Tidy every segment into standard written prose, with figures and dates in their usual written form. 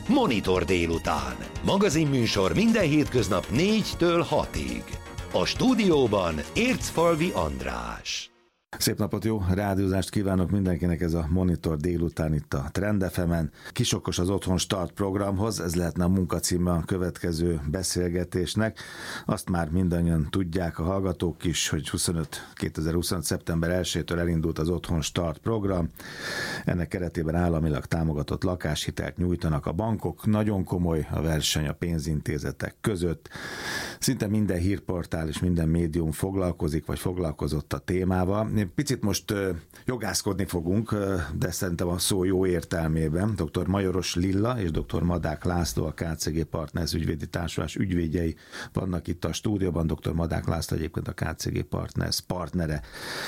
Monitor délután. Magazinműsor minden hétköznap 4-től 6-ig. A stúdióban Ércfalvi András. Szép napot, jó rádiózást kívánok mindenkinek, ez a Monitor délután itt a Trend FM-en. Kisokos az Otthon Start programhoz, ez lehetne a munkacíme a következő beszélgetésnek. Azt már mindannyian tudják a hallgatók is, hogy 2025. szeptember 1-től elindult az Otthon Start program. Ennek keretében államilag támogatott lakáshitelt nyújtanak a bankok. Nagyon komoly a verseny a pénzintézetek között. Szinte minden hírportál és minden médium foglalkozik, vagy foglalkozott a témával. Picit most jogászkodni fogunk, de szerintem a szó jó értelmében. Dr. Majoros Lilla és dr. Madák László, a KCG Partners ügyvédi társulás ügyvédjei vannak itt a stúdióban. Dr. Madák László egyébként a KCG Partners partnere.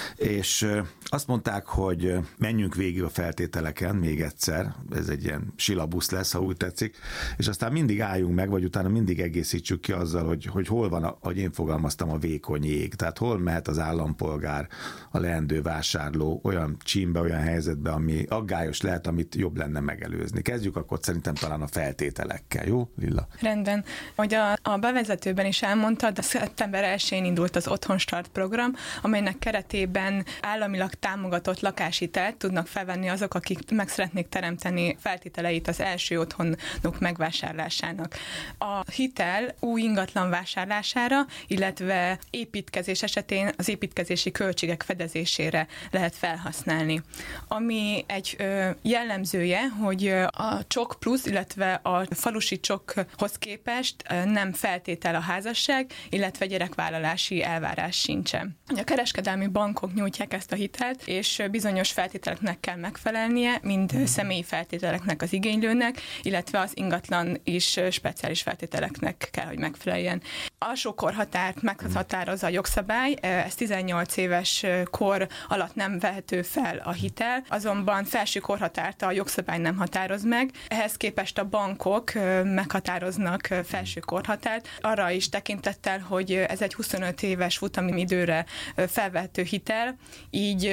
És azt mondták, hogy menjünk végig a feltételeken még egyszer, ez egy ilyen silabusz lesz, ha úgy tetszik, és aztán mindig álljunk meg, vagy utána mindig egészítsük ki azzal, hogy hol van, ahogy én fogalmaztam, a vékony jég. Tehát hol mehet az állampolgár, a leendő vásárló olyan csímbe, olyan helyzetbe, ami aggályos lehet, amit jobb lenne megelőzni. Kezdjük akkor szerintem talán a feltételekkel, jó, Lilla? Rendben. Hogy a bevezetőben is elmondtad, a szeptember 1-én indult az Otthon Start program, amelynek keretében államilag támogatott lakáshitelt tudnak felvenni azok, akik meg szeretnék teremteni feltételeit az első otthonuk megvásárlásának. A hitel új ingatlan vásárlására, illetve építkezés esetén az építkezési költségek fedezésére lehet felhasználni. Ami egy jellemzője, hogy a csok plusz, illetve a falusi csokhoz képest nem feltétel a házasság, illetve gyerekvállalási elvárás sincsen. A kereskedelmi bankok nyújtják ezt a hitelt, és bizonyos feltételeknek kell megfelelnie, mind személyi feltételeknek az igénylőnek, illetve az ingatlan is speciális feltételeknek kell, hogy megfeleljen. Alsó korhatárt meghatározza a jogszabály, ez 18 éves kor alatt nem vehető fel a hitel, azonban felső korhatárt a jogszabály nem határoz meg. Ehhez képest a bankok meghatároznak felső korhatárt, arra is tekintettel, hogy ez egy 25 éves futamidőre felvehető hitel, így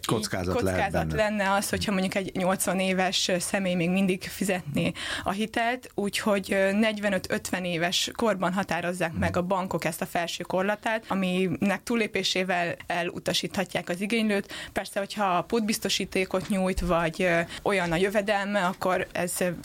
kockázat lenne az, hogyha mondjuk egy 80 éves személy még mindig fizetné a hitelt, úgyhogy 45-50 éves korban határozzák meg a bankok ezt a felső korhatárt, aminek túllépésével elutasíthatják az igénylőt. Persze, hogyha a pótbiztosítékot nyújt, vagy olyan a jövedelme, akkor ez a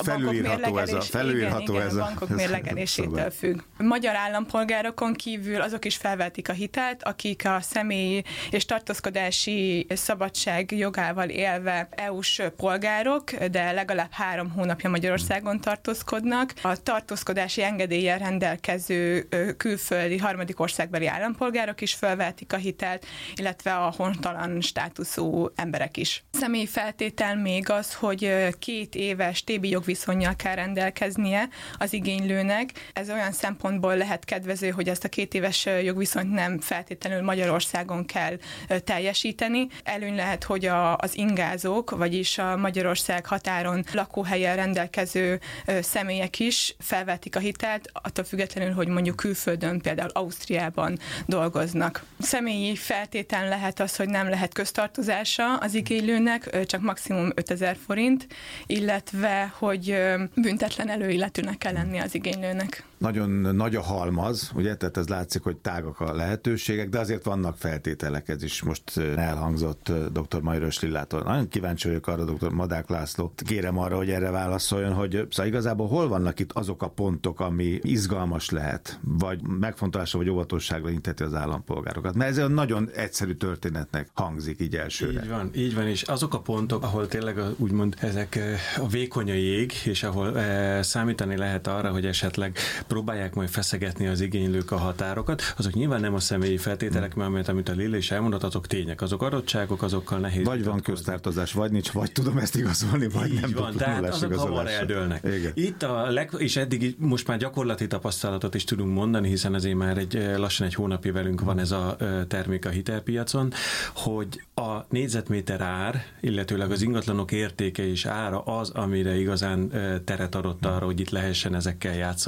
bankok mérlegelésétől függ. Magyar állampolgárokon kívül azok is felvetik a hitelt, akik a személyi és tartózkodási szabadság jogával élve EU-s polgárok, de legalább 3 hónapja Magyarországon tartózkodnak. A tartózkodási engedéllyel rendelkező külföldi harmadik országbeli állampolgárok is felvetik a hitelt, illetve a hontalan státuszú emberek is. Személyi feltétel még az, hogy 2 éves TB jogviszonnyal kell rendelkeznie az igénylőnek. Ez olyan szempontból lehet kedvező, hogy ezt a 2 éves jogviszonyt nem feltétlenül Magyarországon kell teljesíteni. Előny lehet, hogy az ingázók, vagyis a Magyarország határon lakóhelyen rendelkező személyek is felvetik a hitelt, attól függetlenül, hogy mondjuk külföldön, például Ausztriában dolgoznak. Személyi feltétel lehet az, hogy nem lehet köztartozása az igénylőnek, csak maximum 5000 forint, illetve, hogy büntetlen előilletűnek kell lenni az igénylőnek. Nagyon nagy a halmaz, ugye, tehát ez látszik, hogy tágak a lehetőségek, de azért vannak feltételek, ez is most elhangzott dr. Majoros Lillától. Nagyon kíváncsi vagyok arra, dr. Madák László, kérem arra, hogy erre válaszoljon, hogy szóval igazából hol vannak itt azok a pontok, ami izgalmas lehet, vagy megfontolásra, vagy óvatosságra inteti az állampolgárokat. Mert ez egy nagyon egyszerű történetnek hangzik így elsőre. Így van, és azok a pontok, ahol tényleg úgymond ezek a vékony jég, és ahol számítani lehet arra, hogy esetleg próbálják majd feszegetni az igénylők a határokat, azok nyilván nem a személyi feltételek, mert amit a Lilla is elmondott, azok tények, azok adottságok, azokkal nehéz. Vagy van köztartozás, vagy nincs, vagy tudom ezt igazolni, vagy így nem van, tehát azok hamar eldőlnek. Igen. Itt és eddig most már gyakorlati tapasztalatot is tudunk mondani, hiszen azért már lassan egy hónapja velünk van ez a termék a hitelpiacon, hogy a négyzetméter ár, illetőleg az ingatlanok értéke és ára az, amire igazán teret adott arra, hogy itt lehessen ezekkel játszani, és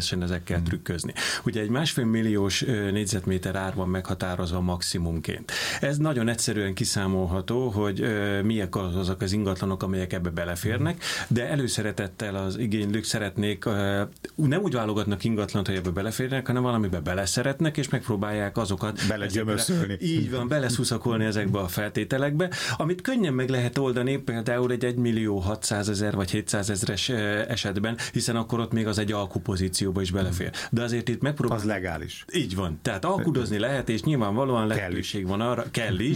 lehessen ezekkel trükközni. Ugye egy 1,5 milliós négyzetméter ár van meghatározva maximumként. Ez nagyon egyszerűen kiszámolható, hogy miek azok az ingatlanok, amelyek ebbe beleférnek, de előszeretettel az igénylők szeretnék, nem úgy válogatnak ingatlant, hogy ebbe beleférnek, hanem valamibe beleszeretnek, és megpróbálják azokat belegyömöszölni. Így van, beleszuszakolni ezekbe a feltételekbe, amit könnyen meg lehet oldani, például egy 1.600.000 vagy 700.000-es esetben, hiszen akkor ott még az egy alkupozícióba is belefér. De azért itt megpróbál. Az legális. Így van. Tehát alkudozni lehet, és nyilvánvalóan lehetőség van arra, kell is,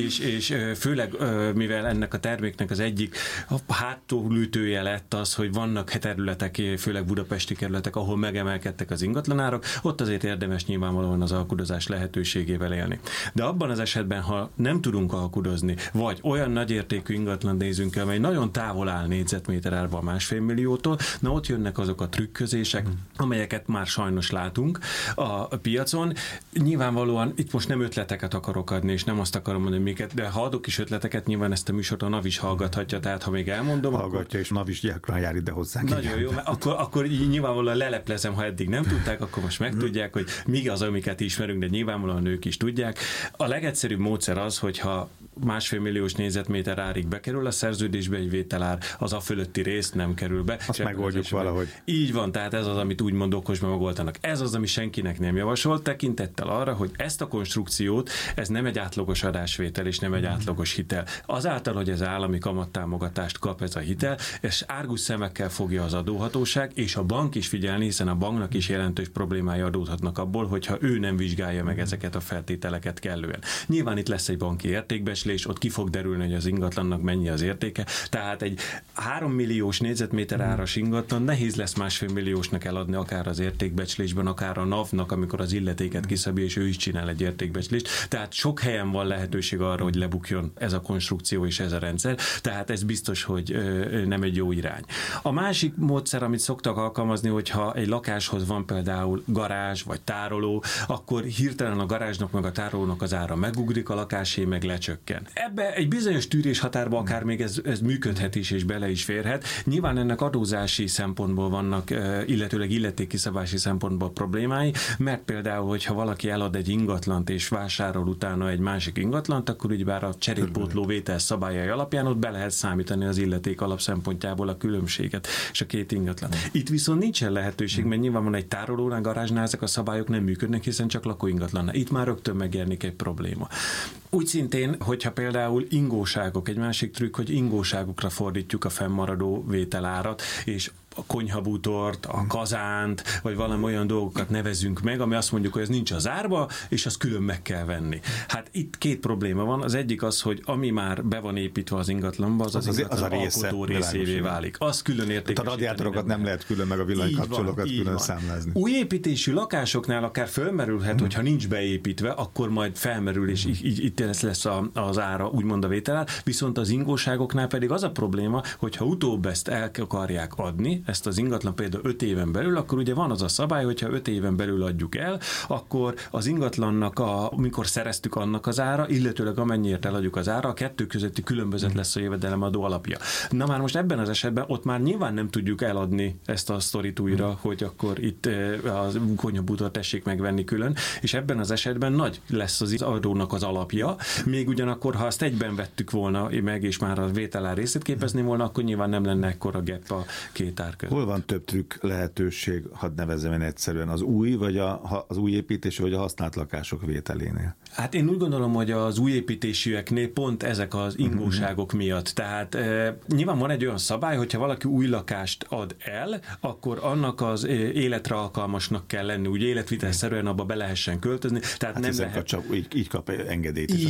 és főleg mivel ennek a terméknek az egyik háttólütője lett az, hogy vannak területek, főleg budapesti kerületek, ahol megemelkedtek az ingatlanárak, ott azért érdemes nyilvánvalóan az alkudozás lehetőségével élni. De abban az esetben, ha nem tudunk alkudozni, vagy olyan nagyértékű ingatlan nézünk el, amely nagyon távol áll négyzetméter árban 1,5 milliótól, na ott jönnek azok a trükközések, amelyeket már sajnos látunk a piacon. Nyilvánvalóan itt most nem ötleteket akarok adni, és nem azt akarom mondani miket, de ha adok is ötleteket, nyilván ezt a műsort a NAV is hallgathatja, tehát ha még elmondom, hallgatja, akkor... és NAV is gyakran jár ide hozzánk. Nagyon jó, akkor nyilvánvalóan leleplezem, ha eddig nem tudták, akkor most megtudják, hogy mi az, amiket ismerünk, de nyilvánvalóan ők is tudják. A legegyszerűbb módszer az, hogyha 1,5 milliós négyzetméter árig bekerül a szerződésbe egy vételár, az a fölötti részt nem kerül be. Azt megoldjuk valahogy. Így van, tehát ez az, amit úgymond okosban megoldanak. Ez az, ami senkinek nem javasolt, tekintettel arra, hogy ezt a konstrukciót, ez nem egy átlagos adásvétel, és nem egy átlagos hitel. Azáltal, hogy ez állami kamattámogatást kap ez a hitel, és árgus szemekkel fogja az adóhatóság, és a bank is figyelni, hiszen a banknak is jelentős problémái adódhatnak abból, hogyha ő nem vizsgálja meg ezeket a feltételeket kellően. Nyilván itt lesz egy banki értékbecslés, ott ki fog derülni, hogy az ingatlannak mennyi az értéke. Tehát egy 3 milliós négyzetméter áras ingatlan nehéz lesz 1,5 milliósnak eladni, akár az értékbecslésben, akár a NAV-nak, amikor az illetéket kiszabja, és ő is csinál egy értékbecslést. Tehát sok helyen van lehetőség arra, hogy lebukjon ez a konstrukció és ez a rendszer. Tehát ez biztos, hogy nem egy jó irány. A másik módszer, amit szoktak alkalmazni, hogyha egy lakáshoz van például garázs vagy tároló, akkor hirtelen a garázsnak meg a tárolónak az ára megugrik, a lakásé meg lecsökken. Ebbe egy bizonyos tűrés határba akár még ez működhet is és bele is férhet. Nyilván ennek adózási szempontból vannak, illetőleg illetékkiszabási szempontból problémái, mert például, hogyha valaki elad egy ingatlant és vásárol utána egy másik ingatlant, akkor ugyebár a cserétpótló vétel szabályai alapján ott be lehet számítani az illeték alap szempontjából a különbséget és a két ingatlan. Itt viszont nincsen lehetőség, mert nyilván van egy tárolónál, garázsnál ezek a szabályok nem működnek, hiszen csak lakóingatlannál. Itt már rögtön megjelenik egy probléma. Úgy szintén, hogyha például ingóságok, egy másik trükk, hogy ingóságokra fordítjuk a fennmaradó vételárat, és a konyhabútort, a kazánt, vagy valami olyan dolgokat nevezünk meg, ami azt mondjuk, hogy ez nincs az árba, és azt külön meg kell venni. Hát itt két probléma van. Az egyik az, hogy ami már be van építve az ingatlanba, az ingatlan alkotó részévé válik. Az külön értékesíteni. A radiátorokat nem lehet külön, meg a villanykapcsolókat külön számlázni. Új építésű lakásoknál akár felmerülhet, hogyha nincs beépítve, akkor majd felmerül, és itt lesz az ára, úgymond a vételár. Viszont az ingóságoknál pedig az a probléma, hogyha utóbb ezt el akarják adni, ezt az ingatlan például 5 éven belül, akkor ugye van az a szabály, hogyha 5 éven belül adjuk el, akkor az ingatlannak, amikor szereztük annak az ára, illetőleg amennyiért eladjuk az ára, a kettő közötti különbözet lesz a jövedelemadó alapja. Na már most ebben az esetben ott már nyilván nem tudjuk eladni ezt a sztorit újra, hogy akkor itt a konyhabútort tessék megvenni külön, és ebben az esetben nagy lesz az adónak az alapja, még ugyanakkor, ha azt egyben vettük volna meg, és már a vételár részét képezni volna, akkor nyilván nem lenne ekkora gap a két ár között. Hol van több trükk lehetőség, hadd nevezzem én egyszerűen, az új, vagy az új építés, vagy a használt lakások vételénél? Hát én úgy gondolom, hogy az új építésűeknél pont ezek az ingóságok miatt. Tehát nyilván van egy olyan szabály, hogyha valaki új lakást ad el, akkor annak az életre alkalmasnak kell lenni, úgy életvitelszerűen abba be lehessen költözni. Tehát hát nem lehet... csak így kap engedélyt is.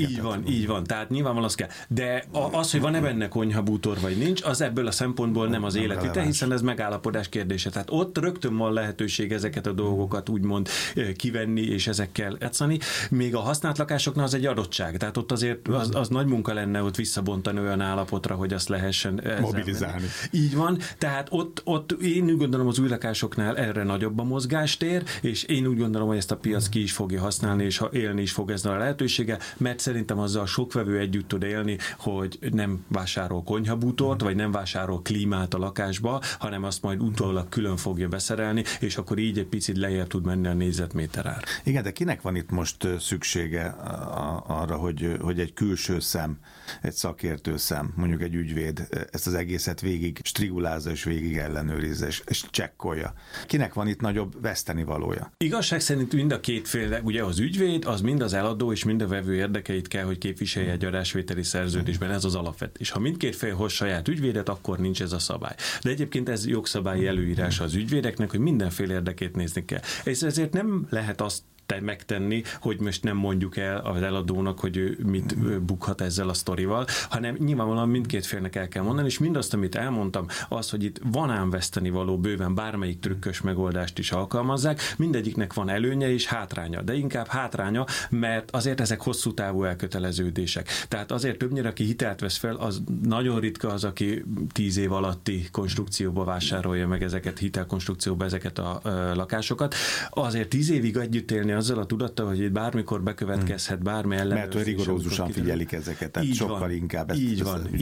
Így van. Tehát nyilvánvalóan az kell. De az, hogy van-e benne konyhabútor vagy nincs, az ebből a szempontból nem az életvitel, hiszen ez megállapodás kérdése. Tehát ott rögtön van lehetőség ezeket a dolgokat úgymond kivenni és ezekkel etszani. Még a használt lakásoknál az egy adottság. Tehát ott azért az nagy munka lenne ott visszabontani olyan állapotra, hogy azt lehessen mobilizálni. Így van. Tehát ott én úgy gondolom, az új lakásoknál erre nagyobb a mozgástér, és én úgy gondolom, hogy ezt a piac ki is fogja használni, és élni is fog ezzel a lehetőséggel, mert szerintem azzal sok vevő együtt tud élni, hogy nem vásárol konyhabútort, vagy nem vásárol klímát a lakásba, forrása, hanem azt majd utólag külön fogja beszerelni, és akkor így egy picit lejjebb tud menni a négyzetméter ár. Igen, de kinek van itt most szüksége arra, hogy egy külső szem, egy szakértő szem, mondjuk egy ügyvéd ezt az egészet végig strigulázza és végig ellenőrizze és csekkolja? Kinek van itt nagyobb vesztenivalója? Igazság szerint mind a két fél, ugye az ügyvéd, az mind az eladó és mind a vevő érdekeit kell, hogy képviselje egy adásvételi szerződésben, ez az alapvetés. Ha mindkét fél hoz saját ügyvédet, akkor nincs ez a szabály. De egyébként ez jogszabályi előírása az ügyvédeknek, hogy mindenféle érdekét nézni kell. És ezért nem lehet azt megtenni, hogy most nem mondjuk el az eladónak, hogy ő mit bukhat ezzel a sztorival, hanem nyilvánvalóan mindkét félnek el kell mondani, és mindazt, amit elmondtam, az, hogy itt van ám vesztenivaló bőven, bármelyik trükkös megoldást is alkalmazzák, mindegyiknek van előnye és hátránya, de inkább hátránya, mert azért ezek hosszú távú elköteleződések. Tehát azért többnyire, aki hitelt vesz fel, az nagyon ritka az, aki 10 év alatti konstrukcióba vásárolja meg ezeket, hitelkonstrukcióba ezeket a lakásokat. Azért 10 évig együtt élni azzal a tudattal, hogy itt bármikor bekövetkezhet bármi ellenőrzés. Mert rigorózusan figyelik ezeket, tehát sokkal inkább ezt.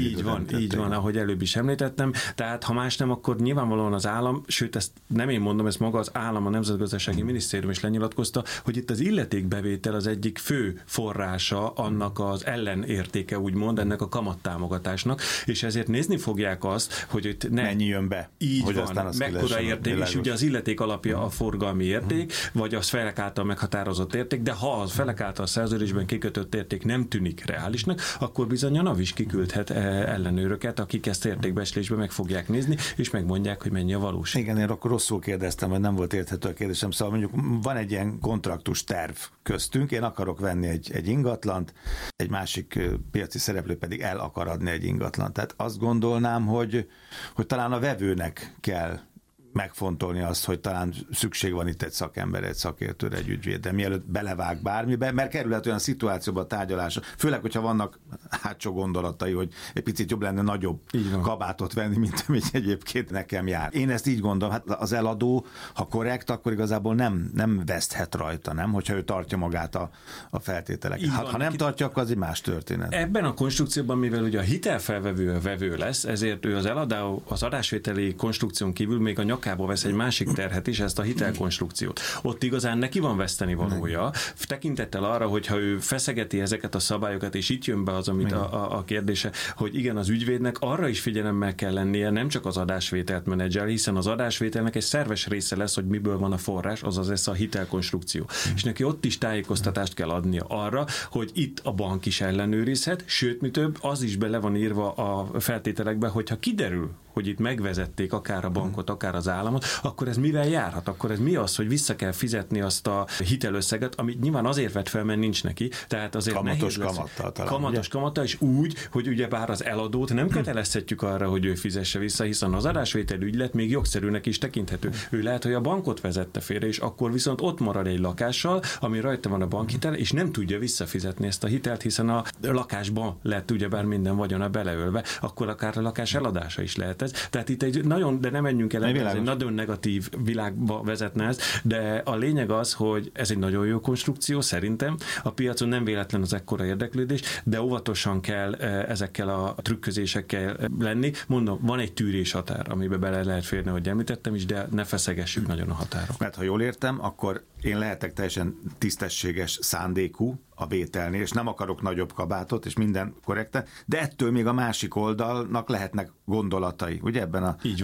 Így van, ahogy előbb is említettem. Tehát ha más nem, akkor nyilvánvalóan az állam, sőt ezt nem én mondom, ezt maga az állam, a Nemzetgazdasági Minisztérium is lenyilatkozta, hogy itt az illetékbevétel az egyik fő forrása annak az ellenértéke, úgymond, ennek a kamattámogatásnak, és ezért nézni fogják azt, hogy itt mennyi jön be. Így hogy van, mekkora érték, és ugye az illeték alapja a forgalmi érték, vagy az felek által meghatározott érték, de ha az felek által a szerződésben kikötött érték nem tűnik reálisnak, akkor bizony a NAV is kiküldhet ellenőröket, akik ezt értékbecslésben meg fogják nézni, és megmondják, hogy mennyi a valóság. Igen, én akkor rosszul kérdeztem, vagy nem volt érthető a kérdésem. Szóval mondjuk van egy ilyen kontraktus terv köztünk, én akarok venni egy ingatlant, egy másik piaci szereplő pedig el akar adni egy ingatlant. Tehát azt gondolnám, hogy talán a vevőnek kell megfontolni azt, hogy talán szükség van itt egy szakember, egy szakértőre, egy ügyvédre, mielőtt belevág bármibe, mert kerülhet olyan szituációba a tárgyalásra, főleg, hogyha vannak hátsó gondolatai, hogy egy picit jobb lenne nagyobb kabátot venni, mint amit egyébként nekem jár. Én ezt így gondolom, hát az eladó, ha korrekt, akkor igazából nem veszthet rajta, nem? Hogyha ő tartja magát a feltételeket. Ha nem tartja, akkor az egy más történet. Ebben a konstrukcióban, mivel ugye a hitelfelvevő a vevő lesz, ezért ő az eladó az adásvételi konstrukción kívül még a nyakába vesz egy másik terhet is, ezt a hitelkonstrukciót. Ott igazán neki van vesztenivalója, tekintettel arra, hogyha ő feszegeti ezeket a szabályokat, és itt jön be az, amit a kérdése, hogy igen, az ügyvédnek arra is figyelemmel kell lennie, nem csak az adásvételt menedzsel, hiszen az adásvételnek egy szerves része lesz, hogy miből van a forrás, azaz ez a hitelkonstrukció. És neki ott is tájékoztatást kell adnia arra, hogy itt a bank is ellenőrizhet, sőt, mi több, az is bele van írva a feltételekbe, hogyha kiderül, hogy itt megvezették akár a bankot, akár az államot, akkor ez mivel járhat? Akkor ez mi az, hogy vissza kell fizetni azt a hitelösszeget, amit nyilván azért vett fel, mert nincs neki. Tehát azért kamatos kamattal talán. Kamatos kamattal, és úgy, hogy ugyebár az eladót nem kötelezhetjük arra, hogy ő fizesse vissza, hiszen az adásvétel ügylet még jogszerűnek is tekinthető. Ő lehet, hogy a bankot vezette félre, és akkor viszont ott marad egy lakással, ami rajta van a bankhitel, és nem tudja visszafizetni ezt a hitelt, hiszen a lakásban lett ugyebár minden vagyona beleölve, akkor akár a lakás eladása is lehet. Tehát itt egy nagyon, de nem menjünk el, ez egy nagyon negatív világba vezetne ez, de a lényeg az, hogy ez egy nagyon jó konstrukció, szerintem. A piacon nem véletlen az ekkora érdeklődés, de óvatosan kell ezekkel a trükközésekkel lenni. Mondom, van egy tűrés határ, amiben bele lehet férni, hogy említettem is, de ne feszegessük nagyon a határok. Mert ha jól értem, akkor én lehetek teljesen tisztességes szándékú a vételnél, és nem akarok nagyobb kabátot, és minden korrekten, de ettől még a másik oldalnak lehetnek gondolatai, ugye ebben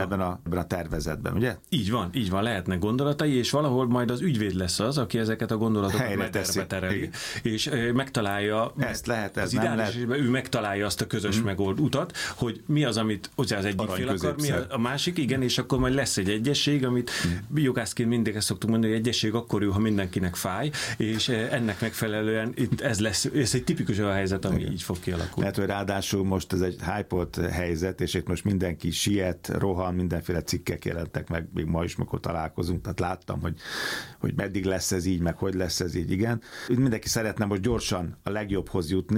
a tervezetben, ugye? Így van, lehetnek gondolatai, és valahol majd az ügyvéd lesz az, aki ezeket a gondolatokat mederbe tereli, és megtalálja, ezt lehet, ez nem lehet. Ő megtalálja azt a közös megold utat, hogy mi az, amit ugye az egyik fél akar, mi a másik, igen, és akkor majd lesz egy egyesség, amit jogászként mindig ezt szoktuk mondani, hogy egyesség akkor jó, ha mindenkinek fáj, és ennek megfelelően itt ez egy tipikus olyan helyzet, ami így fog kialakulni. Lehet, hogy ráadásul most ez egy hype-olt helyzet, és itt most mindenki siet, rohan, mindenféle cikkek jelentek meg, még ma is, mikor találkozunk, tehát láttam, hogy meddig lesz ez így, meg hogy lesz ez így, igen. Mindenki szeretne most gyorsan a legjobbhoz jutni,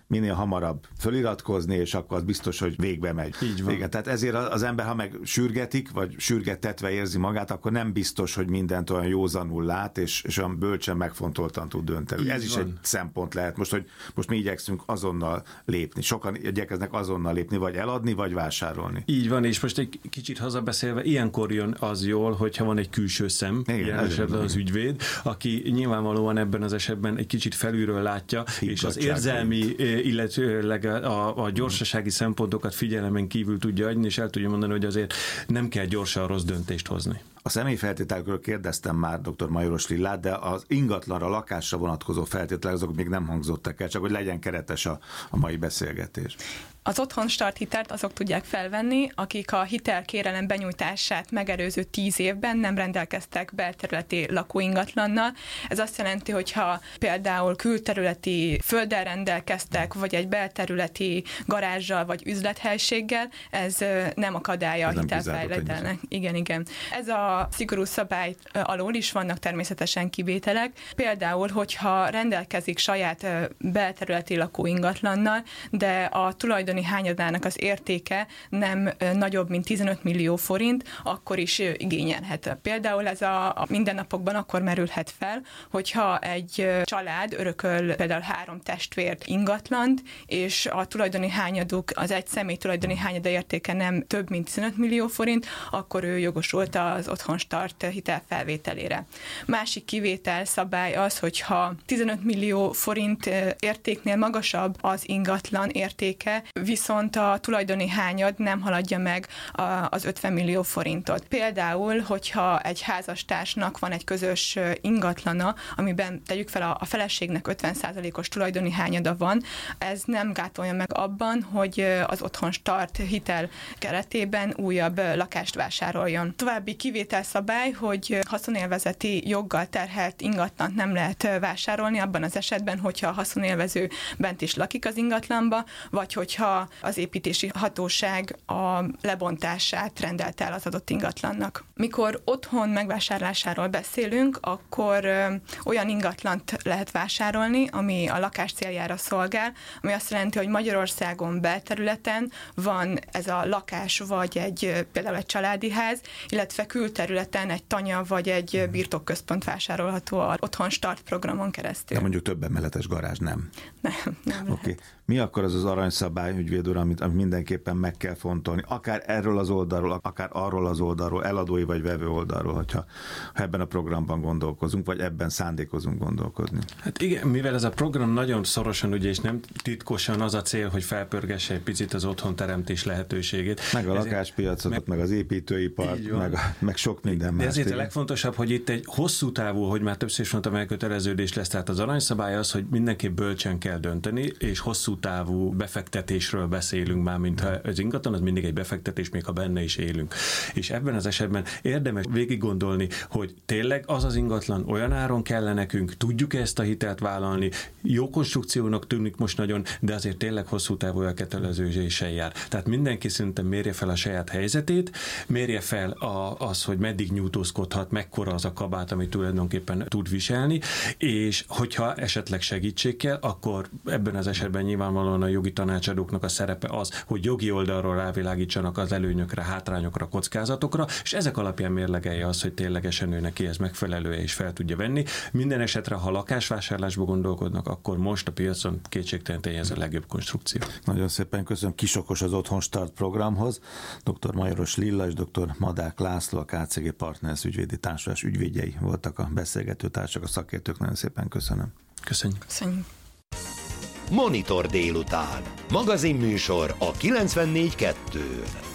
minél hamarabb föliratkozni, és akkor az biztos, hogy végbe megy. Így van. Igen, tehát ezért az ember, ha meg sürgetik, vagy sürgettetve érzi magát, akkor nem biztos, hogy mindent olyan józanul lát, és olyan bölcsen megfontoltan tud dönteni. Így ez is van. egy szempont lehet. Most mi igyekszünk azonnal lépni. Sokan igyekeznek azonnal lépni, vagy eladni, vagy vásárolni. Így van, és most egy kicsit hazabeszélve, ilyenkor jön az jól, hogyha van egy külső szem, ilyen esetben az ügyvéd, aki nyilvánvalóan ebben az esetben egy kicsit felülről látja, és az érzelmi, illetőleg a gyorsasági szempontokat figyelemen kívül tudja adni, és el tudja mondani, hogy azért nem kell gyorsan rossz döntést hozni. A személyfeltételekről kérdeztem már dr. Majoros Lillát, de az ingatlanra, lakásra vonatkozó feltételek azok még nem hangzottak el, csak hogy legyen keretes a mai beszélgetés. Az otthonstart hitelt azok tudják felvenni, akik a hitelkérelem benyújtását megelőző 10 évben nem rendelkeztek belterületi lakóingatlannal. Ez azt jelenti, hogy ha például külterületi földdel rendelkeztek, vagy egy belterületi garázsal, vagy üzlethelyiséggel, ez nem akadálya a hitelfelvételnek. Igen. Ez a szigorú szabály alól is vannak természetesen kivételek. Például, hogyha rendelkezik saját belterületi lakóingatlannal, de a tulajdoni hányadának az értéke nem nagyobb, mint 15 millió forint, akkor is igényelhet. Például ez a mindennapokban akkor merülhet fel, hogyha egy család örököl például 3 testvért ingatlant, és a tulajdoni hányaduk, az egy személy tulajdoni hányada értéke nem több, mint 15 millió forint, akkor ő jogosult az otthonstart hitel felvételére. Másik kivétel szabály az, hogyha 15 millió forint értéknél magasabb az ingatlan értéke, viszont a tulajdoni hányad nem haladja meg az 50 millió forintot. Például, hogyha egy házastársnak van egy közös ingatlana, amiben tegyük fel a feleségnek 50%-os tulajdoni hányada van, ez nem gátolja meg abban, hogy az otthonstart hitel keretében újabb lakást vásároljon. További kivételszabály, hogy haszonélvezeti joggal terhelt ingatlant nem lehet vásárolni abban az esetben, hogyha a haszonélvező bent is lakik az ingatlanba, vagy hogyha az építési hatóság a lebontását rendelte el az adott ingatlannak. Mikor otthon megvásárlásáról beszélünk, akkor olyan ingatlant lehet vásárolni, ami a lakás céljára szolgál, ami azt jelenti, hogy Magyarországon belterületen van ez a lakás, vagy például egy családi ház, illetve külterületen egy tanya vagy egy birtokközpont vásárolható az otthonstart programon keresztül. De mondjuk több emeletes garázs nem. Nem. Oké. Mi akkor az aranyszabály, ügyvéd úr, amit mindenképpen meg kell fontolni? Akár erről az oldalról, akár arról az oldalról, eladói vagy vevő oldalról, hogyha ebben a programban gondolkozunk, vagy ebben szándékozunk gondolkozni. Hát igen, mivel ez a program nagyon szorosan, ugye, és nem titkosan az a cél, hogy felpörgesse egy picit az otthonteremtés lehetőségét. Meg a lakáspiacot, meg az építőipart, meg sok minden más. De ezért a legfontosabb, hogy itt egy hosszú távú, hogy már többször is mondtam, elköteleződés lesz. Tehát az aranyszabály az, hogy mindenképp bölcsen kell dönteni, és hosszú távú befektetésről beszélünk már, mint az ingatlan, az mindig egy befektetés, még ha benne is élünk. És ebben az esetben érdemes végig gondolni, hogy tényleg az az ingatlan olyan áron kell nekünk, tudjuk ezt a hitelt vállalni, jó konstrukciónak tűnik most nagyon, de azért tényleg hosszú távú elköteleződéssel jár. Tehát mindenki szerintem mérje fel a saját helyzetét, mérje fel az, hogy meddig nyújtózkodhat, mekkora az a kabát, amit tulajdonképpen tud viselni, és hogyha esetleg segítség kell, akkor ebben az esetben nyilvánvalóan a jogi tanácsadóknak a szerepe az, hogy jogi oldalról rávilágítsanak az előnyökre, hátrányokra, kockázatokra, és ezek alapján mérlegelje az, hogy ténylegesen ő neki ez megfelelő és fel tudja venni. Minden esetre, ha lakásvásárlásba gondolkodnak, akkor most a piacon kétségtelen ez a legjobb konstrukció. Nagyon szépen köszönöm. Kisokos az Otthonstart programhoz. Dr. Majoros Lilla és dr. Madák László, a KCG Partners ügyvédi társulás ügyvédjei voltak a beszélgető társak, a szakértők. Nagyon szépen köszönöm. Köszönjük. Monitor délután. Magazinműsor a 94.2-n.